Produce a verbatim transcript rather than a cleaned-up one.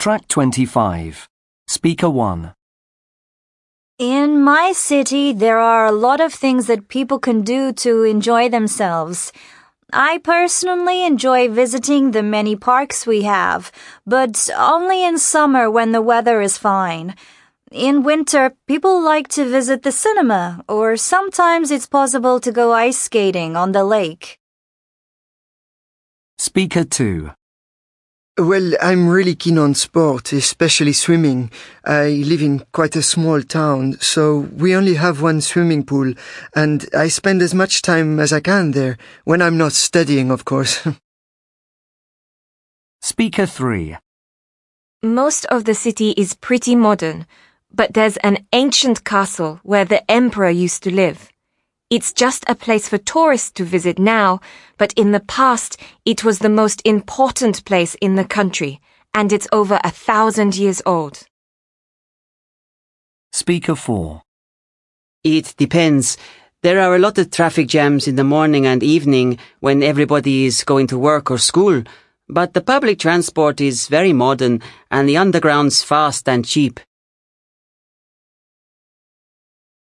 Track twenty-five. Speaker one. In my city, there are a lot of things that people can do to enjoy themselves. I personally enjoy visiting the many parks we have, but only in summer when the weather is fine. In winter, people like to visit the cinema, or sometimes it's possible to go ice skating on the lake. Speaker two. Well, I'm really keen on sport, especially swimming. I live in quite a small town, so we only have one swimming pool, and I spend as much time as I can there, when I'm not studying, of course. Speaker three. Most of the city is pretty modern, but there's an ancient castle where the emperor used to live. It's just a place for tourists to visit now, but in the past, it was the most important place in the country, and it's over a thousand years old. Speaker four. It depends. There are a lot of traffic jams in the morning and evening when everybody is going to work or school, but the public transport is very modern and the underground's fast and cheap.